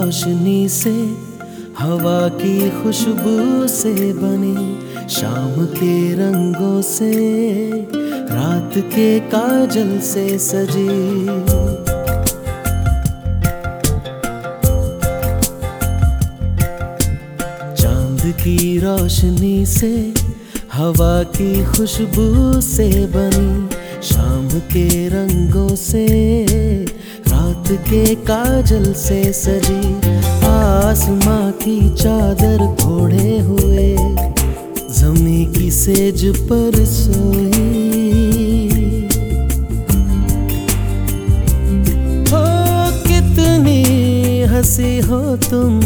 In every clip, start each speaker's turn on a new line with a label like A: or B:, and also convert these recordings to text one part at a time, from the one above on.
A: रोशनी से, हवा की खुशबू से बनी, शाम के रंगों से, रात के काजल से सजी। चांद की रोशनी से, हवा की खुशबू से बनी, शाम के रंगों से, रात के काजल से सजी। आसमां की चादर ओढ़े हुए, ज़मीं की सेज पर सोई। हो कितनी हंसी हो तुम,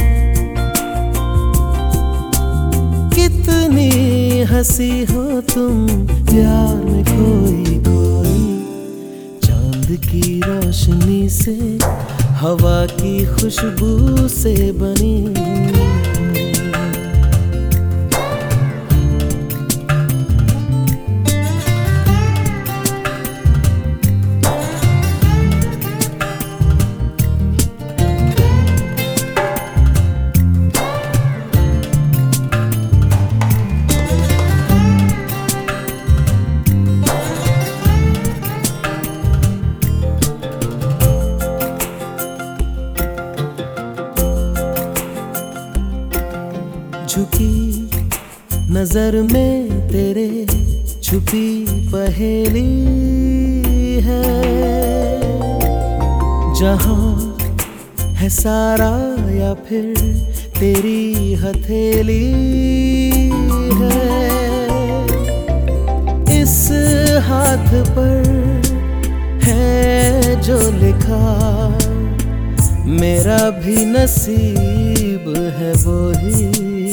A: कितनी हंसी हो तुम, प्यार में खोई खोई। चांद की रोशनी से, हवा की खुशबू से बनी। झुकी नजर में तेरे छुपी पहेली है, जहां है सारा या फिर तेरी हथेली है। इस हाथ पर है जो लिखा, मेरा भी नसीब है वही।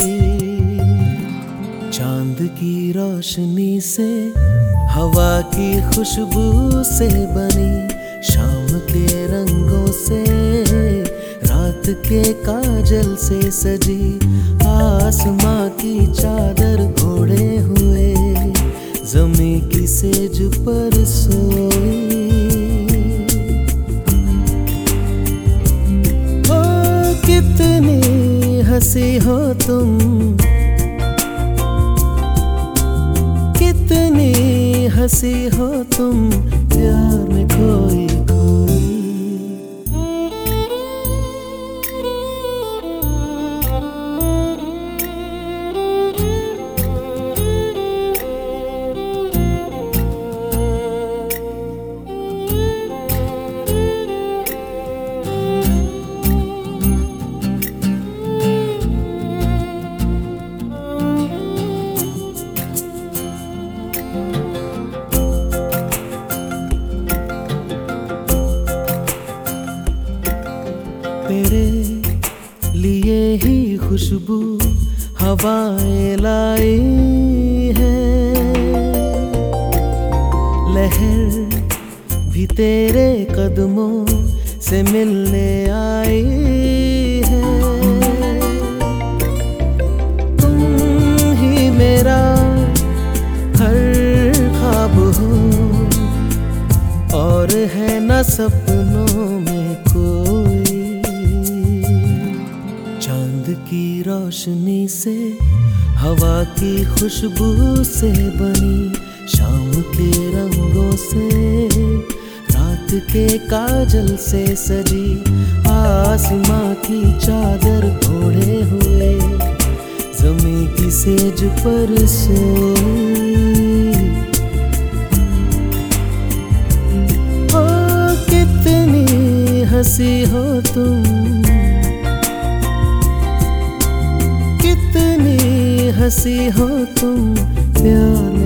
A: चांद की रोशनी से, हवा की खुशबू से बनी, शाम के रंगों से, रात के काजल से सजी। आसमां की चादर ओढ़े हुए, ज़मीं की सेज पर सोई। ओ कितनी हंसी हो तुम, कितनी हंसी हो तुम, प्यार में खोई खोई। तेरे लिए ही खुशबू हवाएं लाई है, लहर भी तेरे कदमों से मिलने आई है। तुम ही मेरा हर ख्वाब हो, और है न सपनों में कोई। चांद की रोशनी से, हवा की खुशबू से बनी, शाम के रंगों से, रात के काजल से सजी। आसमां की चादर ओढ़े हुए, ज़मीं की सेज पर सोई। ओ कितनी हंसी हो तुम, कितनी हंसी हो तुम, प्यार